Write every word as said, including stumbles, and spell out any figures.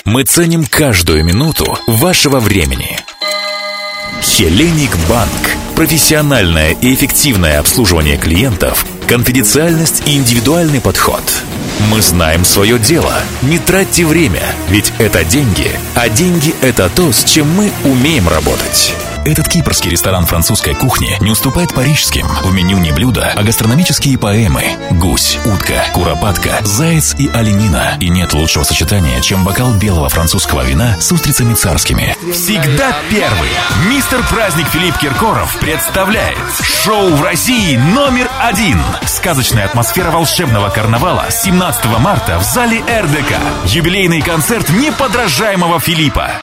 Мы ценим каждую минуту вашего времени. Хеллиник Банк. Профессиональное и эффективное обслуживание клиентов, конфиденциальность и индивидуальный подход. Мы знаем свое дело. Не тратьте время, ведь это деньги. А деньги – это то, с чем мы умеем работать. Этот кипрский ресторан французской кухни не уступает парижским. В меню не блюда, а гастрономические поэмы. Гусь, утка, куропатка, заяц и оленина. И нет лучшего сочетания, чем бокал белого французского вина с устрицами царскими. Всегда первый. Мистер Праздник Филипп Киркоров представляет шоу в России номер один. Сказочная атмосфера волшебного карнавала семнадцатого марта в зале эр дэ ка. Юбилейный концерт неподражаемого Филиппа.